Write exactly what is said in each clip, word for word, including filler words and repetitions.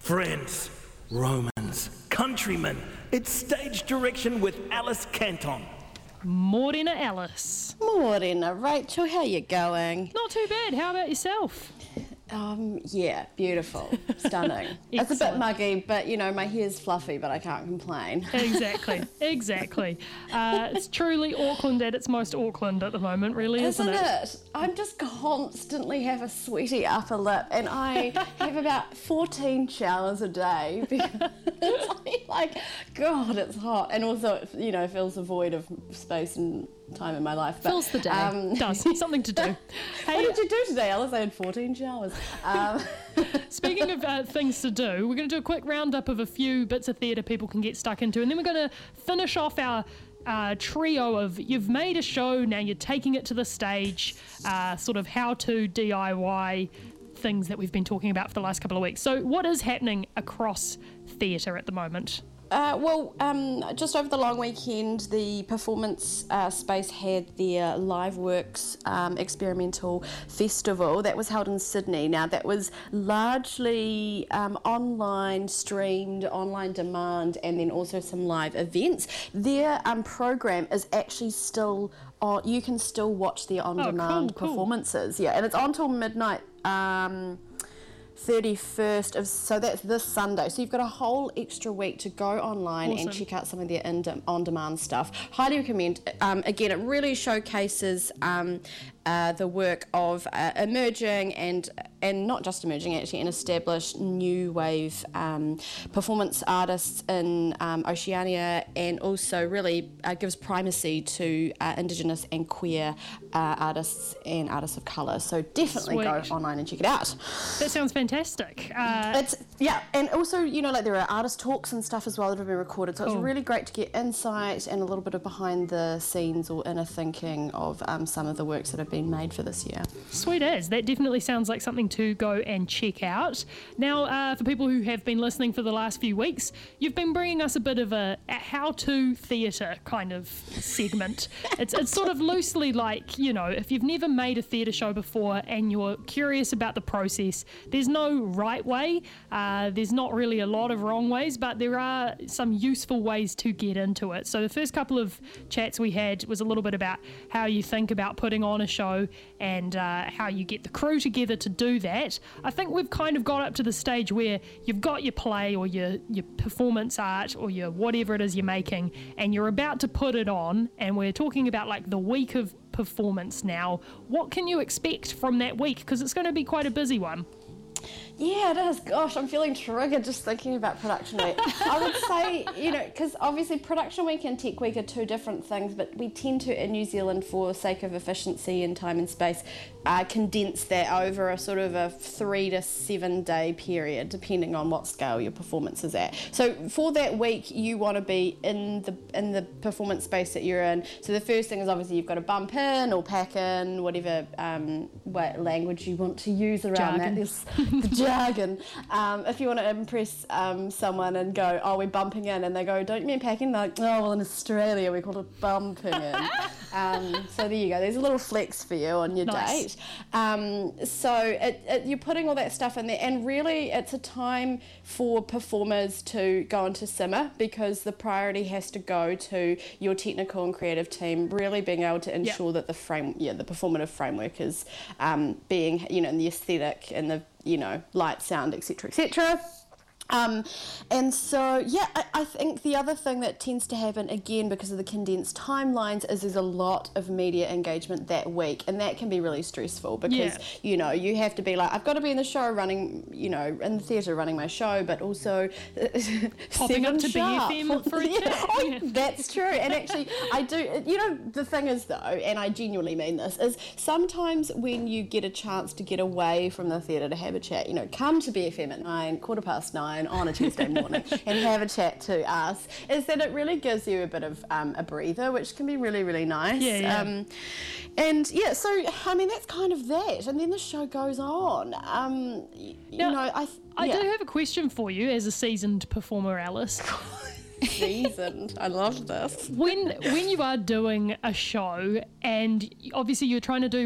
Friends, Romans, countrymen, it's stage direction with Alice Canton. Morena Alice. Morena Rachel, how you going? Not too bad. How about yourself? Um, yeah, beautiful, stunning. It's a bit muggy, but you know, my hair's fluffy, but I can't complain. Exactly, exactly. Uh, it's truly Auckland at its most Auckland at the moment, really, isn't, Isn't it? it? I'm just constantly have a sweaty upper lip, and I have about fourteen showers a day because it's like, God, it's hot, and also it, you know, fills a void of space and time in my life. But, Fills the day. Um, Does something to do. Hey, what did you do today, Alice? I had fourteen showers. Um, Speaking of uh, things to do, we're going to do a quick roundup of a few bits of theatre people can get stuck into, and then we're going to finish off our uh, trio of you've made a show, now you're taking it to the stage, uh, sort of how-to D I Y things that we've been talking about for the last couple of weeks. So what is happening across theatre at the moment? Uh, well, um, just over the long weekend, the performance uh, space had their Live Works um, experimental festival that was held in Sydney. Now, that was largely um, online streamed, online demand, and then also some live events. Their um, program is actually still on. You can still watch their on-demand oh, cool, cool. performances. Yeah, and it's on till midnight. Um, thirty-first of so that's this Sunday, so you've got a whole extra week to go online awesome. and check out some of their in- on-demand stuff. Highly recommend. Um, again, it really showcases um, uh, the work of uh, emerging and and not just emerging, actually, and established new wave um, performance artists in um, Oceania, and also really uh, gives primacy to uh, Indigenous and queer uh, artists and artists of colour. So definitely Sweet. go online and check it out. That sounds fantastic. Uh, It's yeah, and also, you know, like there are artist talks and stuff as well that have been recorded, so Cool. it's really great to get insight and a little bit of behind the scenes or inner thinking of um, some of the works that have been made for this year. Sweet as. That definitely sounds like something to go and check out. Now, uh, for people who have been listening for the last few weeks, you've been bringing us a bit of a, a how-to theatre kind of segment. It's, it's sort of loosely like, you know, if you've never made a theatre show before and you're curious about the process, there's no right way. Uh, there's not really a lot of wrong ways, but there are some useful ways to get into it. So the first couple of chats we had was a little bit about how you think about putting on a show and uh, how you get the crew together to do that. I think we've kind of got up to the stage where you've got your play or your, your performance art or your whatever it is you're making, and you're about to put it on, and we're talking about like the week of performance now. What can you expect from that week? Because it's going to be quite a busy one. Yeah, it is. Gosh, I'm feeling triggered just thinking about production week. I would say, you know, because obviously production week and tech week are two different things, but we tend to, in New Zealand, for the sake of efficiency and time and space, uh, condense that over a sort of a three to seven day period, depending on what scale your performance is at. So for that week, you want to be in the in the performance space that you're in. So the first thing is obviously you've got to bump in or pack in, whatever um, what language you want to use around Jargon. that. There's the jargon. Um, if you want to impress um, someone and go, oh, we're bumping in, and they go, don't you mean packing? They're like, oh, well, in Australia we call it bumping in. um, so there you go. There's a little flex for you on your Nice. date. Um, so it, it, you're putting all that stuff in there, and really it's a time for performers to go into simmer, because the priority has to go to your technical and creative team really being able to ensure Yep. that the frame, yeah, the performative framework is um, being, you know, in the aesthetic and the, you know, light, sound, et cetera, et cetera. Um, and so, yeah, I, I think the other thing that tends to happen, again, because of the condensed timelines, is there's a lot of media engagement that week, and that can be really stressful because, Yeah. you know, you have to be like, I've got to be in the show running, you know, in the theatre running my show, but also Popping up to B F sharp. M for a Yeah, chat. oh, Yeah. that's true. And actually, I do, you know, the thing is, though, and I genuinely mean this, is sometimes when you get a chance to get away from the theatre to have a chat, you know, come to B F M at nine, quarter past nine on a Tuesday morning and have a chat to us, is that it really gives you a bit of um, a breather, which can be really, really nice. Yeah, yeah. Um, and yeah, so, I mean, that's kind of that. And then the show goes on. Um, y- you Now, know, I... th- I yeah. do have a question for you as a seasoned performer, Alice. Seasoned. I love this. When when you are doing a show and obviously you're trying to do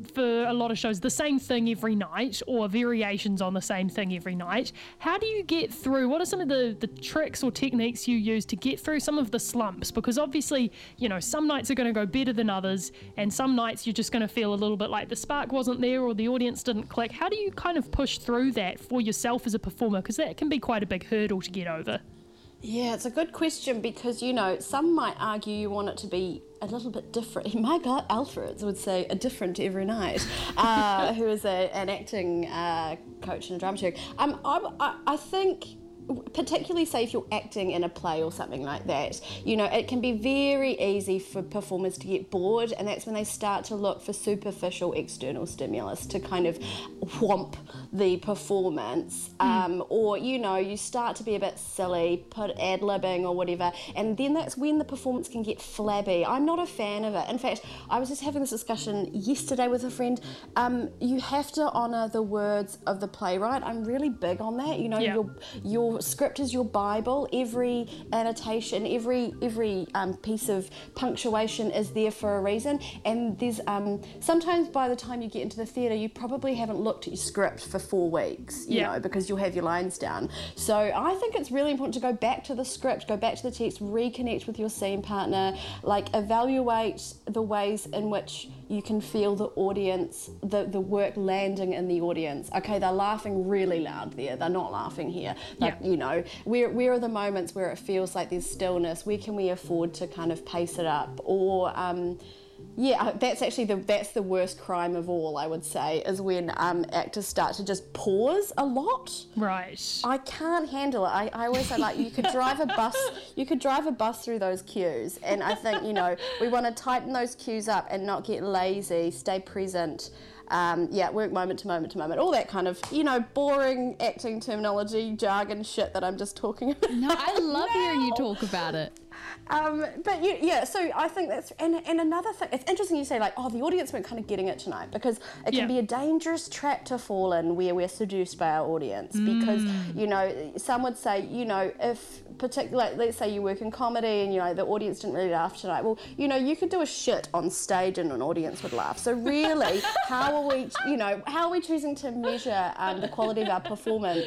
for a lot of shows the same thing every night or variations on the same thing every night. How do you get through? What are some of the, the tricks or techniques you use to get through some of the slumps? Because obviously, you know, some nights are going to go better than others, and some nights you're just going to feel a little bit like the spark wasn't there or the audience didn't click. How do you kind of push through that for yourself as a performer? Because that can be quite a big hurdle to get over. Yeah, it's a good question because, you know, some might argue you want it to be a little bit different. My God, Alfreds would say a different every night, uh, who is a, an acting uh, coach and a dramaturg. Um, I, I, I think, particularly say if you're acting in a play or something like that, you know, it can be very easy for performers to get bored, and that's when they start to look for superficial external stimulus to kind of whomp the performance, um, mm. or, you know, you start to be a bit silly, put ad-libbing or whatever, and then that's when the performance can get flabby. I'm not a fan of it. In fact, I was just having this discussion yesterday with a friend. Um, you have to honour the words of the playwright. I'm really big on that. You know, yeah. your your script is your Bible. Every annotation, every every um, piece of punctuation is there for a reason. And there's um, sometimes by the time you get into the theatre, you probably haven't looked at your script for four weeks, you yeah. know, because you'll have your lines down. So I think it's really important to go back to the script, go back to the text, reconnect with your scene partner, like evaluate the ways in which you can feel the audience, the, the work landing in the audience. Okay, they're laughing really loud there. They're not laughing here. Like, yeah. you know, where where are the moments where it feels like there's stillness? Where can we afford to kind of pace it up? Or, um, yeah, that's actually the that's the worst crime of all, I would say, is when um, actors start to just pause a lot. Right. I can't handle it. I, I always say, like, you could drive a bus, you could drive a bus through those cues. And I think, you know, we want to tighten those cues up and not get lazy, stay present. Um, yeah, work moment to moment to moment, all that kind of, you know, boring acting terminology, jargon shit that I'm just talking about. No, I love now. hearing you talk about it. Um, but you, yeah, so I think that's, and, and another thing, it's interesting you say like, oh, the audience weren't kind of getting it tonight, because it can yeah. be a dangerous trap to fall in where we're seduced by our audience, mm. because, you know, some would say, you know, if particularly, like, let's say you work in comedy and, you know, the audience didn't really laugh tonight, well, you know, you could do a shit on stage and an audience would laugh. So really, how are we, you know, how are we choosing to measure um, the quality of our performance?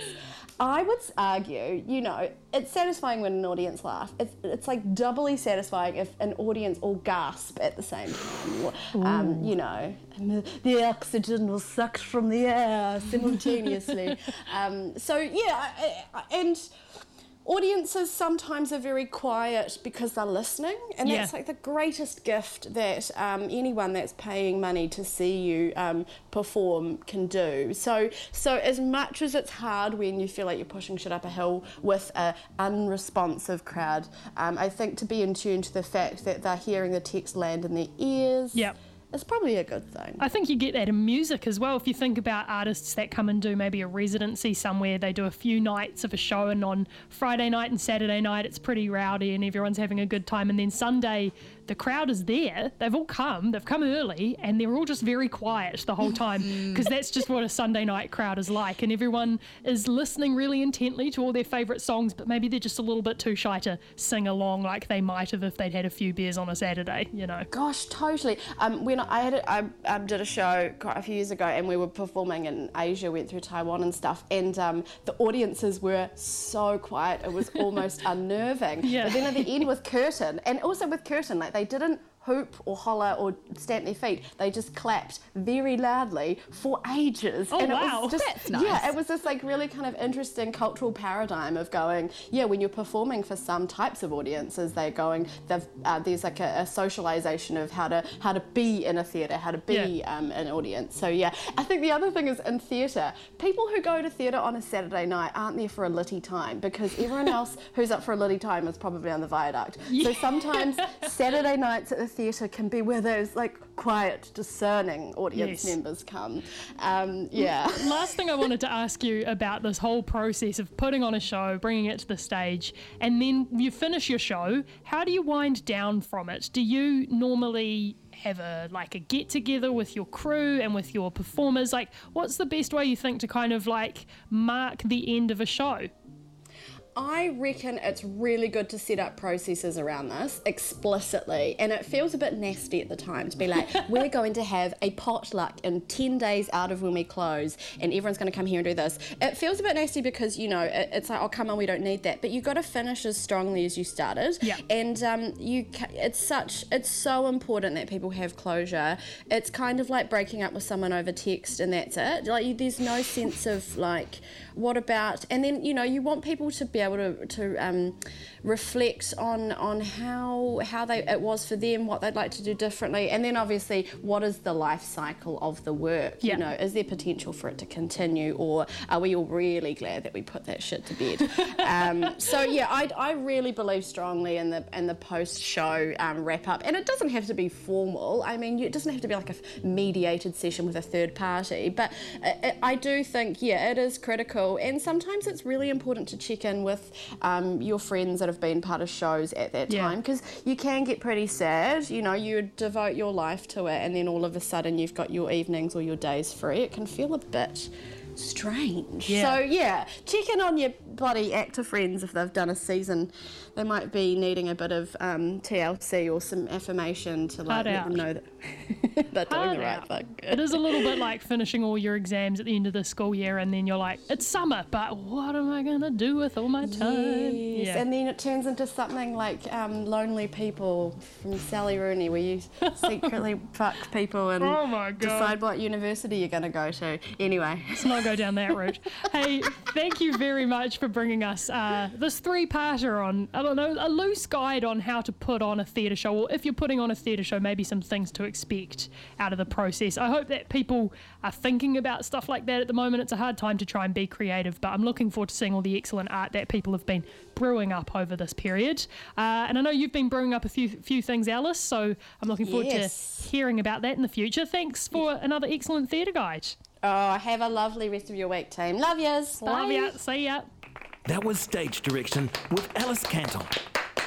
I would argue, you know, it's satisfying when an audience laughs. It's, it's like doubly satisfying if an audience all gasp at the same time. Um, you know, the oxygen was sucked from the air simultaneously. um, so, yeah, I, I, and audiences sometimes are very quiet because they're listening, and yeah. that's like the greatest gift that um, anyone that's paying money to see you um, perform can do. So, so as much as it's hard when you feel like you're pushing shit up a hill with an unresponsive crowd, um, I think to be in tune to the fact that they're hearing the text land in their ears. Yep. It's probably a good thing. I think you get that in music as well. If you think about artists that come and do maybe a residency somewhere, they do a few nights of a show, and on Friday night and Saturday night it's pretty rowdy and everyone's having a good time, and then Sunday the crowd is there, they've all come, they've come early, and they're all just very quiet the whole time, because that's just what a Sunday night crowd is like, and everyone is listening really intently to all their favourite songs, but maybe they're just a little bit too shy to sing along like they might have if they'd had a few beers on a Saturday, you know. Gosh, totally. Um, when I had a, I um, did a show quite a few years ago, and we were performing in Asia, went through Taiwan and stuff, and um, the audiences were so quiet, it was almost unnerving. Yeah. But then at the end with Curtin, and also with Curtin, like they didn't hoop or holler or stamp their feet, they just clapped very loudly for ages. Oh, and it wow. was just, That's nice. Yeah, it was this like really kind of interesting cultural paradigm of going, yeah, when you're performing for some types of audiences, they're going, they've, uh, there's like a, a socialization of how to how to be in a theatre, how to be Yeah. um, an audience. So yeah, I think the other thing is in theatre, people who go to theatre on a Saturday night aren't there for a litty time, because everyone else who's up for a litty time is probably on the viaduct. Yeah. So sometimes Saturday nights at the theatre can be where those like quiet, discerning audience Yes. members come. Um, yeah. Last thing I wanted to ask you about this whole process of putting on a show, bringing it to the stage, and then you finish your show, how do you wind down from it? Do you normally have a like a get together with your crew and with your performers? Like, what's the best way you think to kind of like mark the end of a show? I reckon it's really good to set up processes around this explicitly, and it feels a bit nasty at the time to be like, we're going to have a potluck in ten days out of when we close, and everyone's going to come here and do this. It feels a bit nasty because, you know, it, it's like, oh, come on, we don't need that. But you've got to finish as strongly as you started. Yeah. And um, you, ca- it's such, it's so important that people have closure. It's kind of like breaking up with someone over text, and that's it. Like, you, there's no sense of like, what about, and then, you know, you want people to be able to, to um, reflect on on how how they it was for them, what they'd like to do differently, and then obviously what is the life cycle of the work. Yeah. You know, is there potential for it to continue, or are we all really glad that we put that shit to bed? um, so yeah, I, I really believe strongly in the in the post show um, wrap up, and it doesn't have to be formal. I mean, it doesn't have to be like a mediated session with a third party, but I, I do think, yeah, it is critical. And sometimes it's really important to check in with um, your friends that have been part of shows at that Yeah. time, because you can get pretty sad. You know, you devote your life to it, and then all of a sudden you've got your evenings or your days free. It can feel a bit strange. Yeah. So yeah, check in on your bloody actor friends if they've done a season. They might be needing a bit of um, T L C or some affirmation to like Hard let out. them know that they're doing Hard the right out. thing. It is a little bit like finishing all your exams at the end of the school year, and then you're like, it's summer, but what am I going to do with all my time? Yes, Yeah. and then it turns into something like um, Lonely People from Sally Rooney, where you secretly fuck people and Oh my God. decide what university you're going to go to. Anyway. Let's not go down that route. Hey, thank you very much for bringing us uh, this three-parter on, I don't know, a loose guide on how to put on a theatre show, or if you're putting on a theatre show, maybe some things to expect out of the process. I hope that people are thinking about stuff like that at the moment. It's a hard time to try and be creative, but I'm looking forward to seeing all the excellent art that people have been brewing up over this period. Uh, and I know you've been brewing up a few few things, Alice, so I'm looking forward Yes. to hearing about that in the future. Thanks for another excellent theatre guide. Oh, have a lovely rest of your week, team. Love yous. Love Bye. ya. See ya. That was Stage Direction with Alice Canton.